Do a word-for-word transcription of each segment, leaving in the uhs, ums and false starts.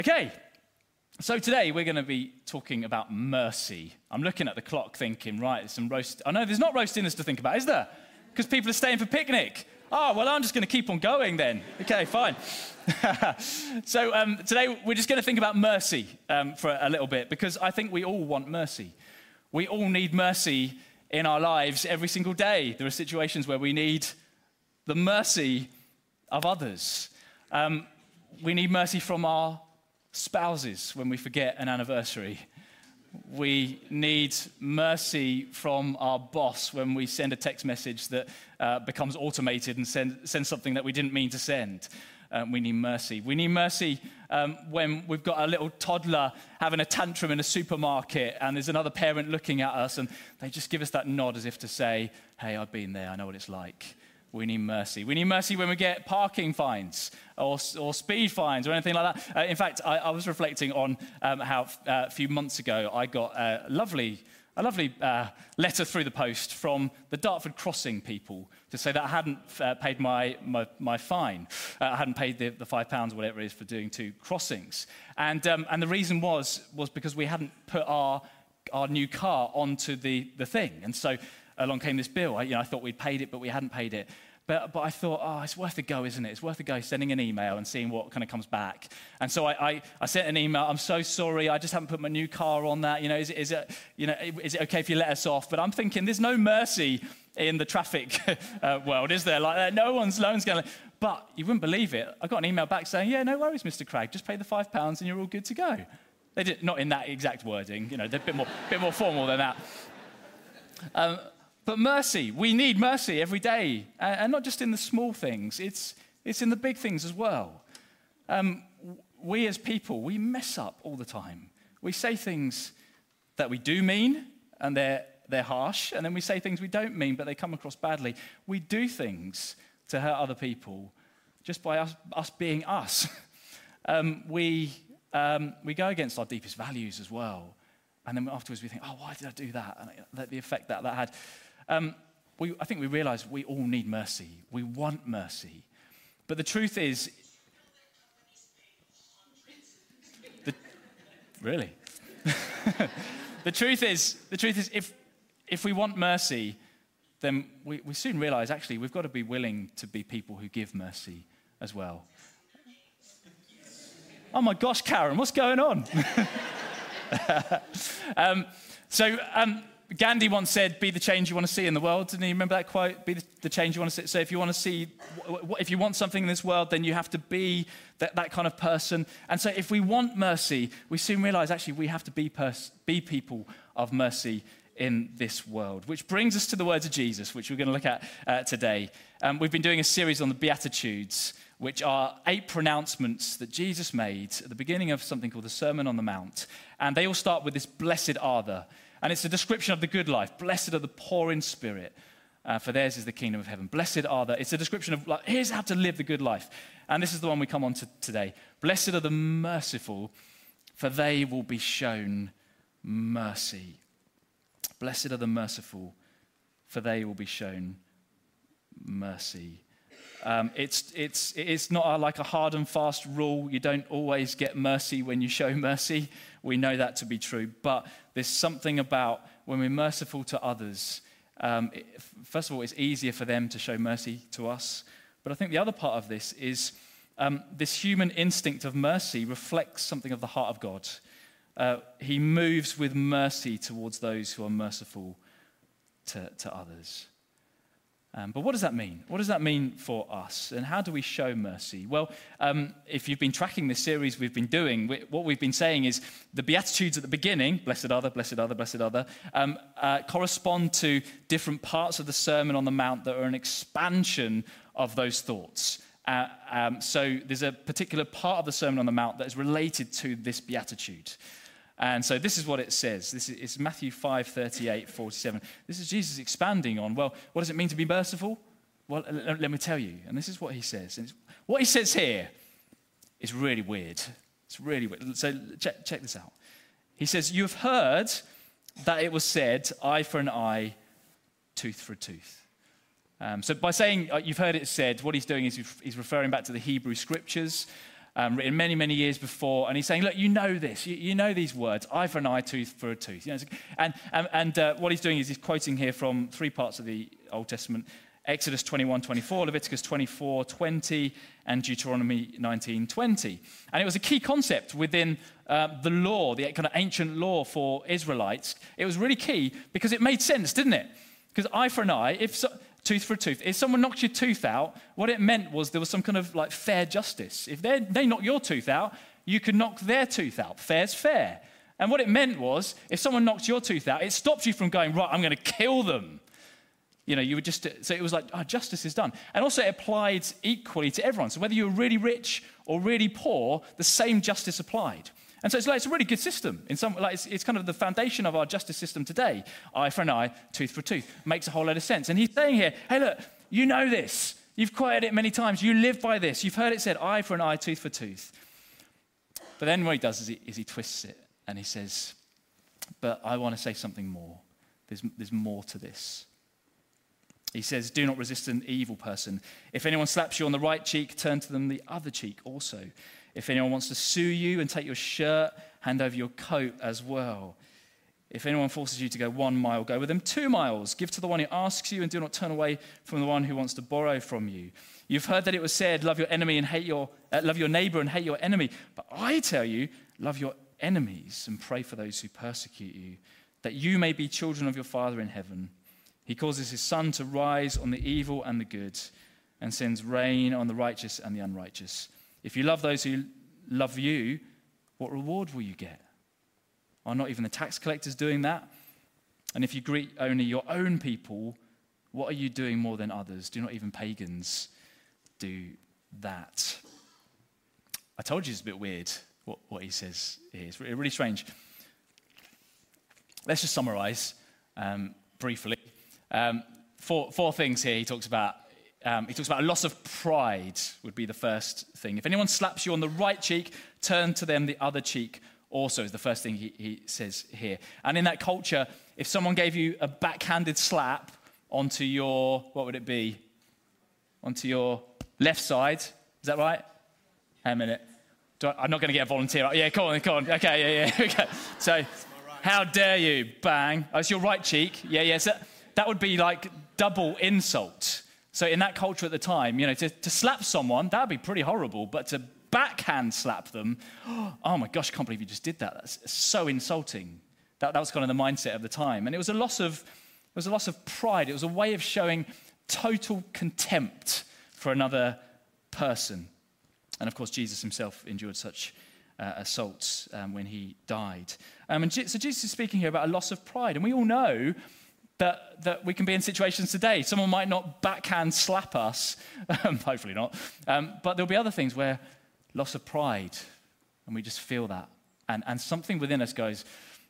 Okay, so today we're going to be talking about mercy. I'm looking at the clock thinking, right, there's some roast. I know there's not roast dinners to think about, is there? Because people are staying for picnic. Oh, well, I'm just going to keep on going then. Okay, fine. so um, today we're just going to think about mercy um, for a little bit, because I think we all want mercy. We all need mercy in our lives every single day. There are situations where we need the mercy of others. Um, we need mercy from our spouses when we forget an anniversary. We need mercy from our boss when we send a text message that uh, becomes automated and send, send something that we didn't mean to send. Um, we need mercy. We need mercy um, when we've got a little toddler having a tantrum in a supermarket and there's another parent looking at us and they just give us that nod as if to say, hey, I've been there, I know what it's like. We need mercy. We need mercy when we get parking fines or, or speed fines or anything like that. Uh, in fact, I, I was reflecting on um, how uh, a few months ago I got a lovely, a lovely uh, letter through the post from the Dartford Crossing people to say that I hadn't uh, paid my, my, my fine. Uh, I hadn't paid the, the five pounds or whatever it is for doing two crossings. And, um, and the reason was, was because we hadn't put our, our new car onto the, the thing. And so along came this bill. I, you know, I thought we'd paid it, but we hadn't paid it. But, but I thought, oh, it's worth a go, isn't it? It's worth a go sending an email and seeing what kind of comes back. And so I, I, I sent an email. I'm so sorry. I just haven't put my new car on that. You know, is it, is it, you know, is it okay if you let us off? But I'm thinking, there's no mercy in the traffic uh, world, is there? Like, uh, no one's, no one's going to. But you wouldn't believe it. I got an email back saying, yeah, no worries, Mister Craig. Just pay the five pounds and you're all good to go. They did not in that exact wording. You know, they're a bit more, bit more formal than that. Um, But mercy, we need mercy every day, and not just in the small things, it's, it's in the big things as well. Um, we as people, we mess up all the time. We say things that we do mean, and they're, they're harsh, and then we say things we don't mean, but they come across badly. We do things to hurt other people just by us, us being us. um, we, um, we go against our deepest values as well, and then afterwards we think, oh, why did I do that? And the effect that that had. Um, we, I think we realize we all need mercy. We want mercy. But the truth is... the, really? the truth is, the truth is if, if we want mercy, then we, we soon realize, actually, we've got to be willing to be people who give mercy as well. Oh my gosh, Karen, what's going on? um, so... Um, Gandhi once said, be the change you want to see in the world. Didn't you remember that quote? Be the, the change you want to see. So if you want to see, if you want something in this world, then you have to be that, that kind of person. And so if we want mercy, we soon realize actually we have to be, pers- be people of mercy in this world. Which brings us to the words of Jesus, which we're going to look at uh, today. Um, we've been doing a series on the Beatitudes, which are eight pronouncements that Jesus made at the beginning of something called the Sermon on the Mount. And they all start with this blessed are the. And it's a description of the good life. Blessed are the poor in spirit, uh, for theirs is the kingdom of heaven. Blessed are the, it's a description of, like, here's how to live the good life. And this is the one we come on to today. Blessed are the merciful, for they will be shown mercy. Blessed are the merciful, for they will be shown mercy. Um, it's, it's, it's not a, like a hard and fast rule. You don't always get mercy when you show mercy. We know that to be true. But there's something about when we're merciful to others, um, it, first of all, it's easier for them to show mercy to us. But I think the other part of this is um, this human instinct of mercy reflects something of the heart of God. Uh, he moves with mercy towards those who are merciful to, to others. Um, but what does that mean? What does that mean for us? And how do we show mercy? Well, um, if you've been tracking this series we've been doing, we, what we've been saying is the Beatitudes at the beginning, blessed are the, blessed are the, blessed are the, um, uh, correspond to different parts of the Sermon on the Mount that are an expansion of those thoughts. Uh, um, so there's a particular part of the Sermon on the Mount that is related to this Beatitude. And so this is what it says. This is it's Matthew five, thirty-eight, forty-seven. This is Jesus expanding on, well, what does it mean to be merciful? Well, let, let me tell you. And this is what he says. And what he says here is really weird. It's really weird. So check, check this out. He says, you have heard that it was said, eye for an eye, tooth for a tooth. Um, so by saying uh, you've heard it said, what he's doing is he's referring back to the Hebrew scriptures. um, written many, many years before. And he's saying, look, you know this. You, you know these words, eye for an eye, tooth for a tooth. You know, and and, and uh, what he's doing is he's quoting here from three parts of the Old Testament: Exodus twenty-one twenty-four, Leviticus twenty-four twenty, and Deuteronomy nineteen twenty. And it was a key concept within uh, the law, the kind of ancient law for Israelites. It was really key because it made sense, didn't it? Because eye for an eye, if so, tooth for a tooth. If someone knocked your tooth out, what it meant was there was some kind of like fair justice. If they they knock your tooth out, you could knock their tooth out. Fair's fair. And what it meant was, if someone knocked your tooth out, it stopped you from going, right, I'm going to kill them. You know, you would just, so it was like, oh, justice is done. And also it applied equally to everyone. So whether you were really rich or really poor, the same justice applied. And so it's like, it's a really good system. In some, like it's, it's kind of the foundation of our justice system today. Eye for an eye, tooth for a tooth. Makes a whole load of sense. And he's saying here, hey, look, you know this. You've quoted it many times. You live by this. You've heard it said, eye for an eye, tooth for tooth. But then what he does is he, is he twists it and he says, but I want to say something more. There's, there's more to this. He says, do not resist an evil person. If anyone slaps you on the right cheek, turn to them the other cheek also. If anyone wants to sue you and take your shirt, hand over your coat as well. If anyone forces you to go one mile, go with them two miles. Give to the one who asks you and do not turn away from the one who wants to borrow from you. You've heard that it was said, love your enemy and hate your, uh, love your neighbor and hate your enemy. But I tell you, love your enemies and pray for those who persecute you, that you may be children of your Father in heaven. He causes his sun to rise on the evil and the good and sends rain on the righteous and the unrighteous. If you love those who love you, what reward will you get? Are not even the tax collectors doing that? And if you greet only your own people, what are you doing more than others? Do not even pagans do that? I told you it's a bit weird what, what he says here. It's really strange. Let's just summarize um, briefly. Um, four, four things here he talks about. Um, he talks about a loss of pride would be the first thing. If anyone slaps you on the right cheek, turn to them the other cheek also is the first thing he, he says here. And in that culture, if someone gave you a backhanded slap onto your, what would it be? Onto your left side. Is that right? Hang a minute. Do I, I'm not going to get a volunteer. Yeah, come on, come on. Okay, yeah, yeah. Okay. So, right. How dare you? Bang. Oh, it's your right cheek. Yeah, yeah. So that would be like double insult. So in that culture at the time, you know, to, to slap someone, that would be pretty horrible. But to backhand slap them, oh my gosh, I can't believe you just did that. That's so insulting. That, that was kind of the mindset of the time. And it was a loss of, it was a loss of pride. It was a way of showing total contempt for another person. And of course, Jesus himself endured such uh, assaults um, when he died. Um, and so Jesus is speaking here about a loss of pride. And we all know That, that we can be in situations today. Someone might not backhand slap us, um, hopefully not, um, but there'll be other things where loss of pride, and we just feel that. And, and something within us goes,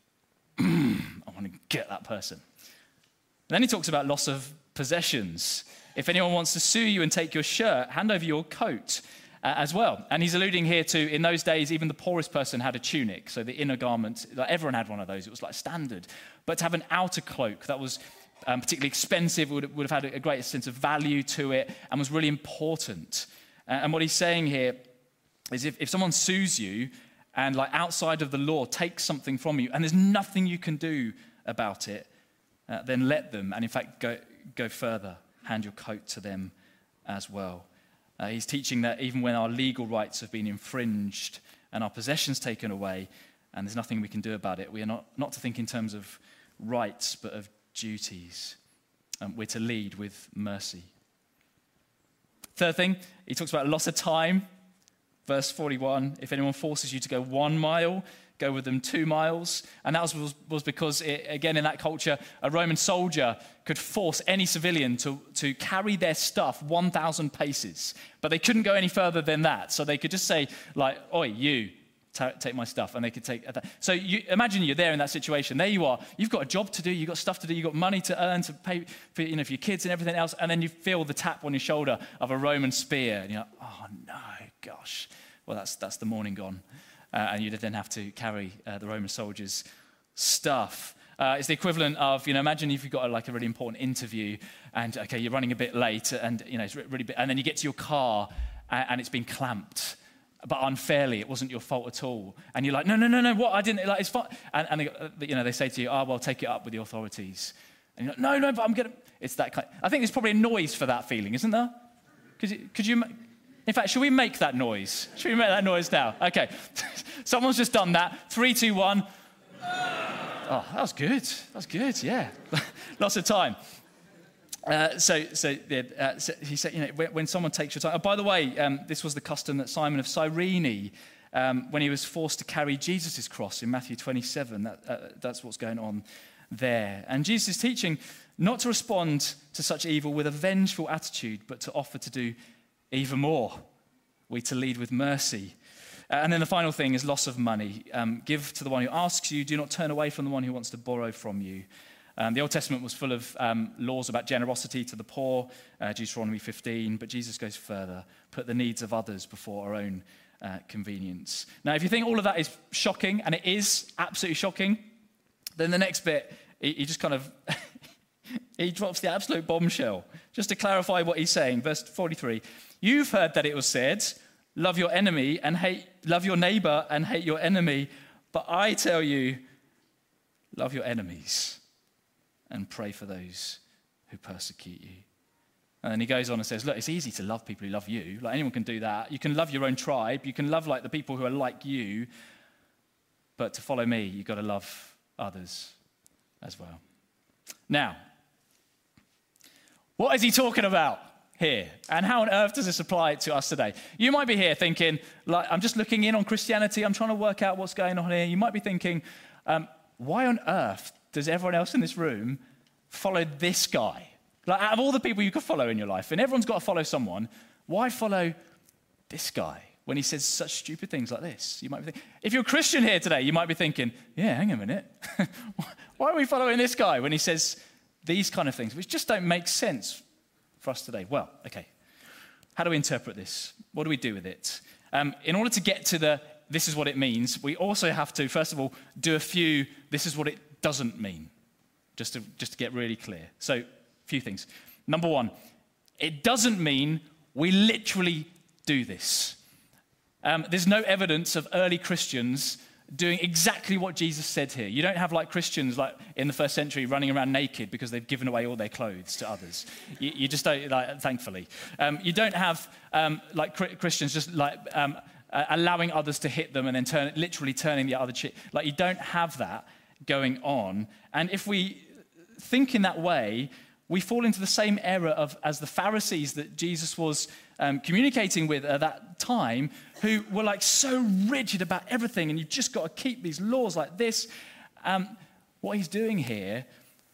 I want to get that person. And then he talks about loss of possessions. If anyone wants to sue you and take your shirt, hand over your coat uh, as well. And he's alluding here to, in those days, even the poorest person had a tunic, so the inner garment, like everyone had one of those. It was like standard. But to have an outer cloak that was um, particularly expensive, would, would have had a great sense of value to it, and was really important. Uh, and what he's saying here is if, if someone sues you and like outside of the law takes something from you, and there's nothing you can do about it, uh, then let them, and in fact go, go further, hand your coat to them as well. Uh, he's teaching that even when our legal rights have been infringed and our possessions taken away, and there's nothing we can do about it, we are not, not to think in terms of rights, but of duties. Um, we're to lead with mercy. Third thing, he talks about loss of time. Verse forty-one, if anyone forces you to go one mile, go with them two miles. And that was, was because, it, again, in that culture, a Roman soldier could force any civilian to, to carry their stuff one thousand paces. But they couldn't go any further than that. So they could just say, like, oi, you, t- take my stuff. And they could take that. So you, imagine you're there in that situation. There you are. You've got a job to do. You've got stuff to do. You've got money to earn, to pay for, you know, for your kids and everything else. And then you feel the tap on your shoulder of a Roman spear. And you're like, oh, no, gosh. Well, that's, that's the morning gone. Uh, and you'd then have to carry uh, the Roman soldiers' stuff. Uh, it's the equivalent of, you know, imagine if you've got a, like a really important interview and, okay, you're running a bit late and, you know, it's really bit, and then you get to your car and, and it's been clamped but unfairly, it wasn't your fault at all. And you're like, no, no, no, no, what? I didn't, like, it's fine. And, and they, you know, they say to you, oh, well, take it up with the authorities. And you're like, no, no, but I'm going to, it's that kind. I think there's probably a noise for that feeling, isn't there? Could you, could you, in fact, should we make that noise? Should we make that noise now? Okay. Someone's just done that. Three, two, one. Oh, that was good. That was good, yeah. Lots of time. Uh, so, so, uh, so he said, you know, when, when someone takes your time. Oh, by the way, um, this was the custom that Simon of Cyrene, um, when he was forced to carry Jesus' cross in Matthew twenty-seven, that, uh, that's what's going on there. And Jesus is teaching not to respond to such evil with a vengeful attitude, but to offer to do even more. We to lead with mercy. Uh, and then the final thing is loss of money. Um, give to the one who asks you. Do not turn away from the one who wants to borrow from you. Um, the Old Testament was full of um, laws about generosity to the poor, uh, Deuteronomy fifteen, but Jesus goes further, put the needs of others before our own uh, convenience. Now, if you think all of that is shocking, and it is absolutely shocking, then the next bit, he, he just kind of, he drops the absolute bombshell. Just to clarify what he's saying, verse forty-three, you've heard that it was said, love your enemy and hate, love your neighbor and hate your enemy, but I tell you, love your enemies and pray for those who persecute you. And then he goes on and says, look, it's easy to love people who love you. Like, anyone can do that. You can love your own tribe. You can love like the people who are like you. But to follow me, you've got to love others as well. Now, what is he talking about here? And how on earth does this apply to us today? You might be here thinking, like, I'm just looking in on Christianity. I'm trying to work out what's going on here. You might be thinking, um, why on earth does everyone else in this room follow this guy? Like, out of all the people you could follow in your life, and everyone's got to follow someone, why follow this guy when he says such stupid things like this? You might be thinking, if you're a Christian here today, you might be thinking, yeah, hang a minute. Why are we following this guy when he says these kind of things, which just don't make sense for us today? Well, okay. How do we interpret this? What do we do with it? Um, in order to get to the this is what it means, we also have to, first of all, do a few this is what it doesn't mean, just to, just to get really clear. So, a few things. Number one, it doesn't mean we literally do this. Um, there's no evidence of early Christians doing exactly what Jesus said here. You don't have like Christians like in the first century running around naked because they've given away all their clothes to others. You, you just don't, like, thankfully. Um, you don't have um, like Christians just like um, uh, allowing others to hit them and then turn, literally turning the other cheek. Like, you don't have that going on. And if we think in that way, we fall into the same error of as the Pharisees that Jesus was um, communicating with at that time, who were like so rigid about everything, and you've just got to keep these laws like this. Um, what he's doing here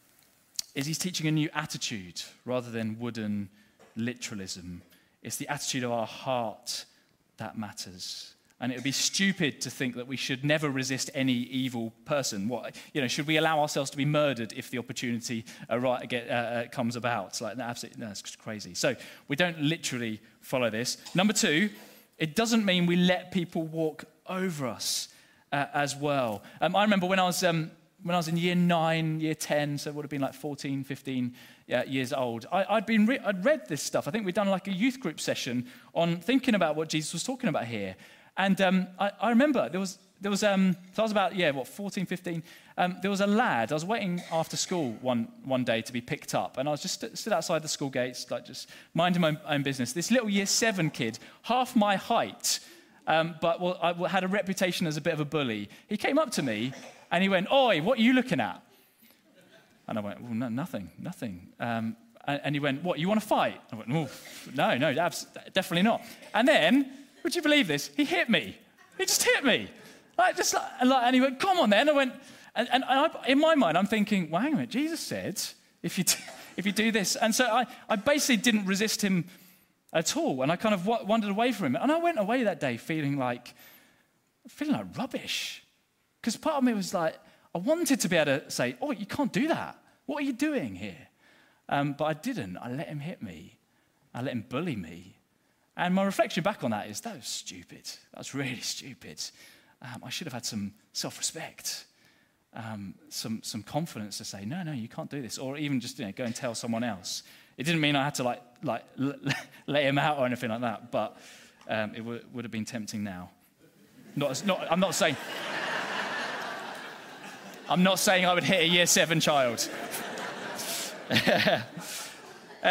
is he's teaching a new attitude rather than wooden literalism. It's the attitude of our heart that matters. And it would be stupid to think that we should never resist any evil person. What, you know, should we allow ourselves to be murdered if the opportunity uh, right, uh, uh, comes about? It's like, no, absolutely, no, it's crazy. So we don't literally follow this. Number two, it doesn't mean we let people walk over us uh, as well. Um, I remember when I was um, when I was in year nine, year ten, so it would have been like fourteen, fifteen uh, years old. I, I'd been re- I'd read this stuff. I think we'd done like a youth group session on thinking about what Jesus was talking about here. And um, I, I remember there was, there was um, so I was about, yeah, what, fourteen, fifteen. Um, there was a lad, I was waiting after school one, one day to be picked up. And I was just st- stood outside the school gates, like just minding my own business. This little year seven kid, half my height, um, but well, I had a reputation as a bit of a bully. He came up to me and he went, "Oi, what are you looking at?" And I went, "Well, no, nothing, nothing." Um, and, and he went, "What, you want to fight?" I went, "Oh, no, no, abs- definitely not." And then, would you believe this? He hit me. He just hit me. Like, just like, and, like, and he went, "Come on then." I went, and, and I, in my mind, I'm thinking, well, hang on a minute. Jesus said, if you, t- if you do this. And so I, I basically didn't resist him at all. And I kind of w- wandered away from him. And I went away that day feeling like, feeling like rubbish. Because part of me was like, I wanted to be able to say, "Oh, you can't do that. What are you doing here?" Um, but I didn't. I let him hit me. I let him bully me. And my reflection back on that is, that was stupid. That was really stupid. Um, I should have had some self-respect, um, some some confidence to say, no, no, you can't do this. Or even just, you know, go and tell someone else. It didn't mean I had to like like l- let him out or anything like that. But um, it w- would have been tempting now. Not, not, I'm not saying... I'm not saying I would hit a year seven child. uh,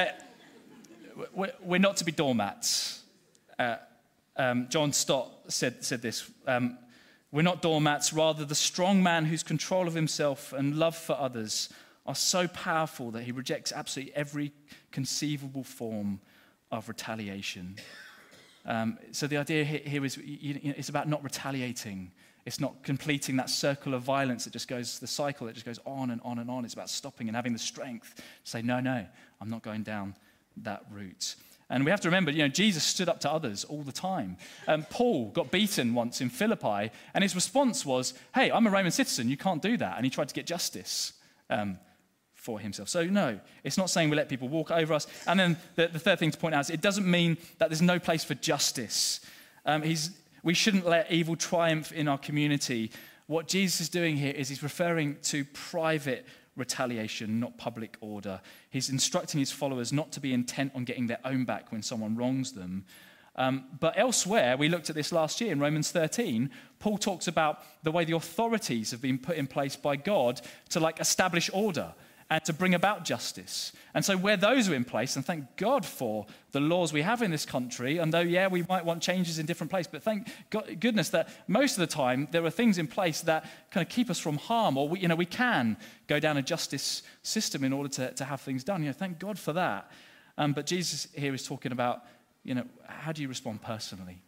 we're not to be doormats. Uh, um, John Stott said, said this. Um, we're not doormats, rather the strong man whose control of himself and love for others are so powerful that he rejects absolutely every conceivable form of retaliation. Um, so the idea here is you know, it's about not retaliating. It's not completing that circle of violence that just goes, the cycle that just goes on and on and on. It's about stopping and having the strength to say, no, no, I'm not going down that route. And we have to remember, you know, Jesus stood up to others all the time. Um, Paul got beaten once in Philippi, and his response was, hey, I'm a Roman citizen, you can't do that. And he tried to get justice um, for himself. So no, it's not saying we let people walk over us. And then the, the third thing to point out is it doesn't mean that there's no place for justice. Um, he's, we shouldn't let evil triumph in our community. What Jesus is doing here is he's referring to private retaliation, not public order. He's instructing his followers not to be intent on getting their own back when someone wrongs them. Um, but elsewhere, we looked at this last year in Romans thirteen, Paul talks about the way the authorities have been put in place by God to like establish order and to bring about justice. And so where those are in place, and thank God for the laws we have in this country, and though, yeah, we might want changes in different places, but thank God, goodness that most of the time there are things in place that kind of keep us from harm, or we, you know, we can go down a justice system in order to, to have things done. You know, thank God for that. Um, but Jesus here is talking about, you know, how do you respond personally?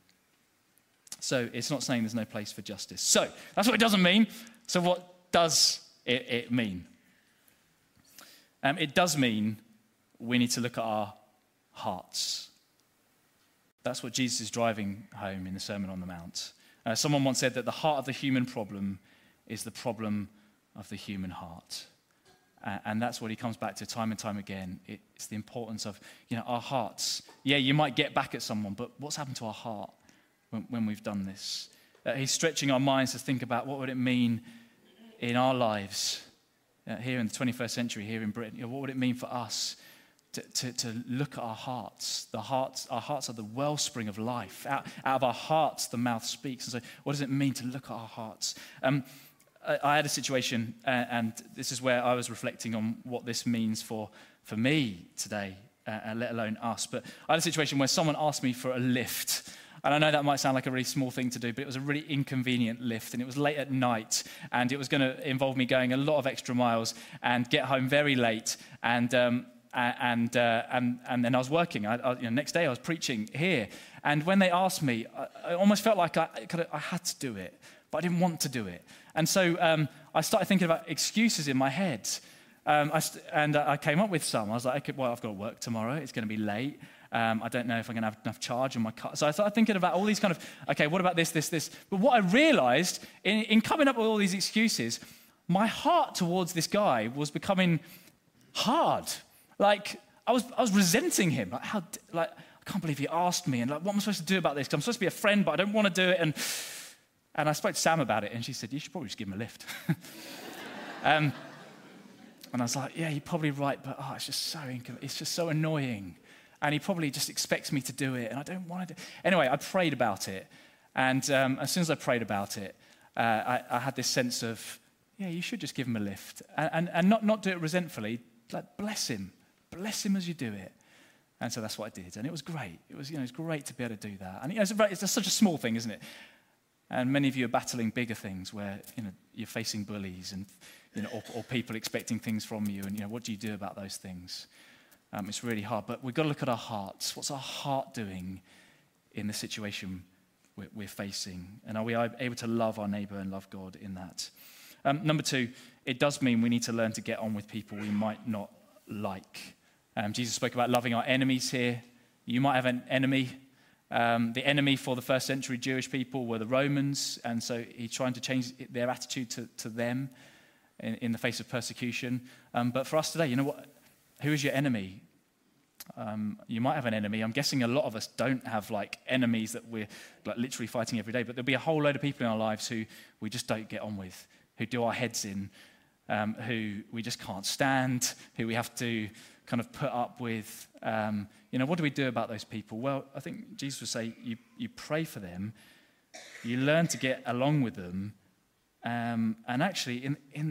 So it's not saying there's no place for justice. So that's what it doesn't mean. So what does it, it mean? Um, it does mean we need to look at our hearts. That's what Jesus is driving home in the Sermon on the Mount. Uh, someone once said that the heart of the human problem is the problem of the human heart. Uh, and that's what he comes back to time and time again. It's the importance of, you know, our hearts. Yeah, you might get back at someone, but what's happened to our heart when, when we've done this? Uh, he's stretching our minds to think about what would it mean in our lives Uh, here in the twenty-first century, here in Britain. You know, what would it mean for us to, to, to look at our hearts? The hearts, our hearts are the wellspring of life. Out, out of our hearts, the mouth speaks. And so what does it mean to look at our hearts? Um, I, I had a situation, uh, and this is where I was reflecting on what this means for, for me today, uh, let alone us. But I had a situation where someone asked me for a lift. And I know that might sound like a really small thing to do, but it was a really inconvenient lift, and it was late at night, and it was going to involve me going a lot of extra miles and get home very late, and um, and uh, and and then I was working. I, I, you know, next day I was preaching here, and when they asked me, I, I almost felt like I kind of, I had to do it, but I didn't want to do it, and so um, I started thinking about excuses in my head, um, I st- and I came up with some. I was like, okay, well, I've got to work tomorrow. It's going to be late. Um, I don't know if I'm going to have enough charge on my car. So I started thinking about all these kind of, okay, what about this, this, this? But what I realized in, in coming up with all these excuses, my heart towards this guy was becoming hard. Like, I was I was resenting him. Like, how, like I can't believe he asked me. And like, what am I supposed to do about this? Because I'm supposed to be a friend, but I don't want to do it. And, and I spoke to Sam about it, and she said, you should probably just give him a lift. um, and I was like, yeah, you're probably right, but oh, it's just so inco- it's just so annoying. And he probably just expects me to do it, and I don't want to do it. Anyway, I prayed about it. And um, as soon as I prayed about it, uh, I, I had this sense of, yeah, you should just give him a lift. And, and, and not, not do it resentfully. Like, bless him. Bless him as you do it. And so that's what I did. And it was great. It was, you know, it was great to be able to do that. And you know, it's, a very, it's such a small thing, isn't it? And many of you are battling bigger things where, you know, you're facing bullies and, you know, or, or people expecting things from you. And, you know, what do you do about those things? Um, it's really hard, but we've got to look at our hearts. What's our heart doing in the situation we're, we're facing? And are we able to love our neighbor and love God in that? Um, number two, it does mean we need to learn to get on with people we might not like. Um, Jesus spoke about loving our enemies here. You might have an enemy. Um, the enemy for the first century Jewish people were the Romans, and so he's trying to change their attitude to, to them in, in the face of persecution. Um, but for us today, you know what? Who is your enemy? Um, you might have an enemy. I'm guessing a lot of us don't have like enemies that we're like literally fighting every day, but there'll be a whole load of people in our lives who we just don't get on with, who do our heads in, um, who we just can't stand, who we have to kind of put up with, um, you know, what do we do about those people? Well, I think Jesus would say you, you pray for them, you learn to get along with them, um, and actually in, in,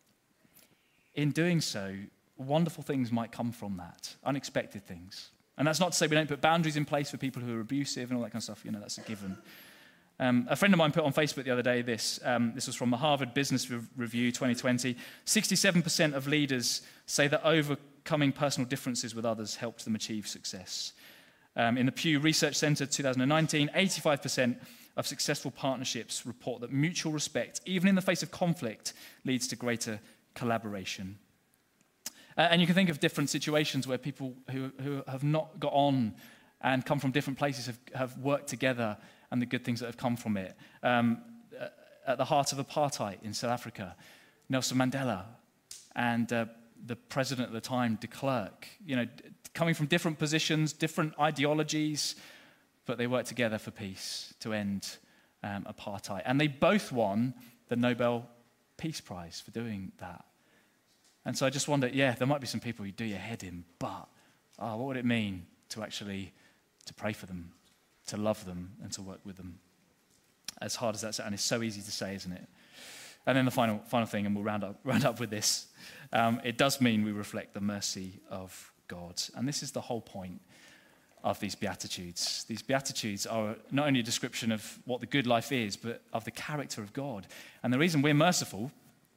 in doing so, wonderful things might come from that, unexpected things. And that's not to say we don't put boundaries in place for people who are abusive and all that kind of stuff, you know, that's a given. Um, a friend of mine put on Facebook the other day this. Um, this was from the Harvard Business Re- Review twenty twenty. sixty-seven percent of leaders say that overcoming personal differences with others helps them achieve success. Um, in the Pew Research Center twenty nineteen, eighty-five percent of successful partnerships report that mutual respect, even in the face of conflict, leads to greater collaboration. Uh, and you can think of different situations where people who, who have not got on and come from different places have, have worked together, and the good things that have come from it. Um, at the heart of apartheid in South Africa, Nelson Mandela and uh, the president at the time, de Klerk, you know, coming from different positions, different ideologies, but they worked together for peace to end um, apartheid. And they both won the Nobel Peace Prize for doing that. And so I just wonder, yeah, there might be some people who do your head in, but oh, what would it mean to actually to pray for them, to love them, and to work with them? As hard as that sounds, and it's so easy to say, isn't it? And then the final final thing, and we'll round up round up with this. Um, it does mean we reflect the mercy of God, and this is the whole point of these Beatitudes. These Beatitudes are not only a description of what the good life is, but of the character of God. And the reason we're merciful,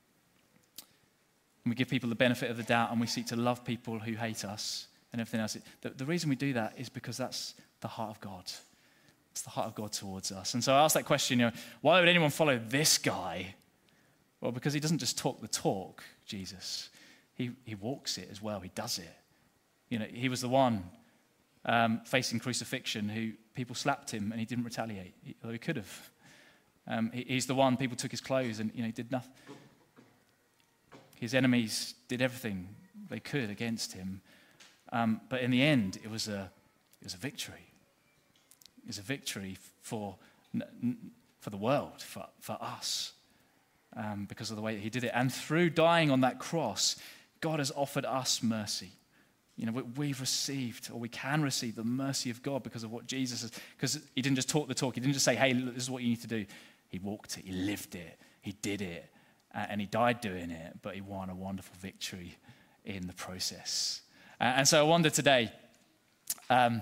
and we give people the benefit of the doubt, and we seek to love people who hate us and everything else, the, the reason we do that is because that's the heart of God. It's the heart of God towards us. And so I asked that question, you know, why would anyone follow this guy? Well, because he doesn't just talk the talk, Jesus. He he walks it as well. He does it. You know, he was the one um, facing crucifixion who people slapped him and he didn't retaliate, he, although he could have. Um, he, he's the one people took his clothes and, you know, he did nothing. His enemies did everything they could against him. Um, but in the end, it was a it was a victory. It was a victory for for the world, for, for us, um, because of the way that he did it. And through dying on that cross, God has offered us mercy. You know, we've received, or we can receive, the mercy of God because of what Jesus has. Because he didn't just talk the talk. He didn't just say, "Hey, look, this is what you need to do." He walked it. He lived it. He did it, uh, and he died doing it. But he won a wonderful victory in the process. Uh, and so I wonder today. Um,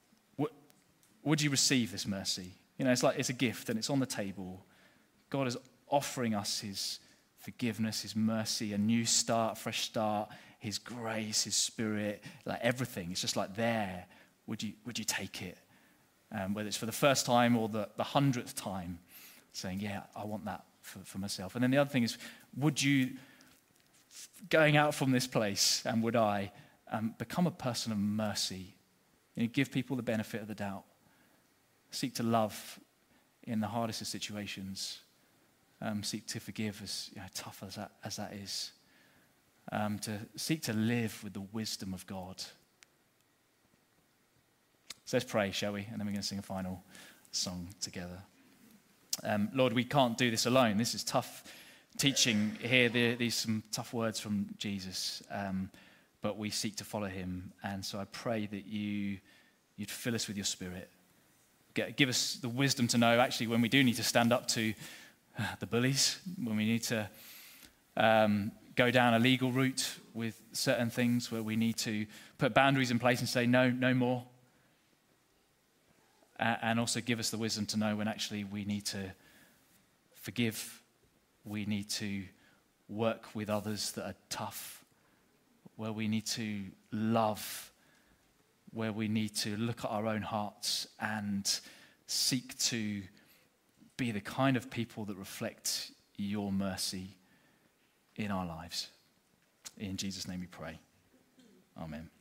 Would you receive this mercy? You know, it's like it's a gift and it's on the table. God is offering us his forgiveness, his mercy, a new start, a fresh start, his grace, his spirit, like everything. It's just like there. Would you would you take it? Um, whether it's for the first time or the, the hundredth time, saying, yeah, I want that for, for myself. And then the other thing is, would you, going out from this place, and would I, um, become a person of mercy? You know, give people the benefit of the doubt. Seek to love in the hardest of situations. Um, seek to forgive, as you know, tough as that, as that is. Um, to seek to live with the wisdom of God. So let's pray, shall we? And then we're going to sing a final song together. Um, Lord, we can't do this alone. This is tough teaching here. There, these some tough words from Jesus. Um, but we seek to follow him. And so I pray that you, you'd fill us with your spirit. Get, give us the wisdom to know, actually, when we do need to stand up to uh, the bullies, when we need to um, go down a legal route with certain things, where we need to put boundaries in place and say, no, no more. Uh, and also give us the wisdom to know when actually we need to forgive, we need to work with others that are tough, where we need to love, where we need to look at our own hearts and seek to be the kind of people that reflect your mercy in our lives. In Jesus' name we pray. Amen.